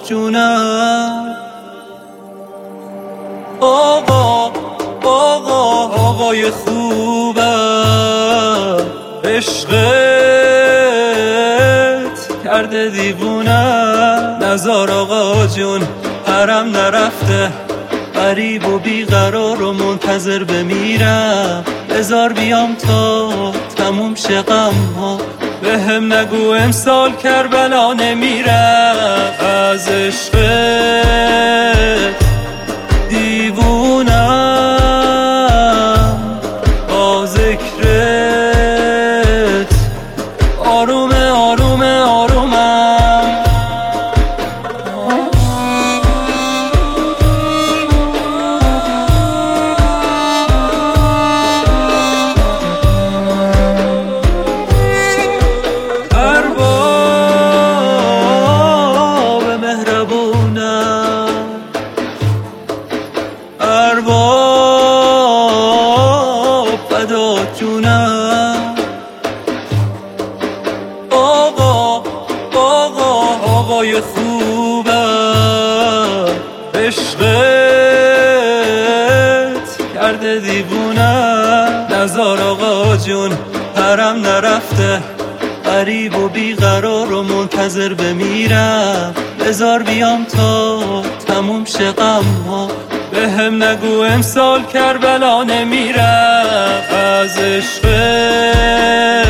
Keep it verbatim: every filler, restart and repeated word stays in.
جونم. آقا آقا آقای خوبم، عشقت کرده دیوونم. نزار آقا جون حرم نرفته، غریب و بیقرار و منتظر بمیرم. بذار بیام تا تموم شه غم ها، به هم نگو امسال کربلا نمیرم. از عشقت دیوونم، با ذکرت آرومه آرومه آرومم. ارباب مهربونم، ارباب فدات جونم. آقا آقا آقای خوبم، عشقت کرده دیوونم. نزار آقا جون حرم نرفته، غریب و بیقرار و منتظر بمیرم. بذار بیام تا تموم شه غم ها، به هم نگو امسال کربلا نمیرم. از عشقت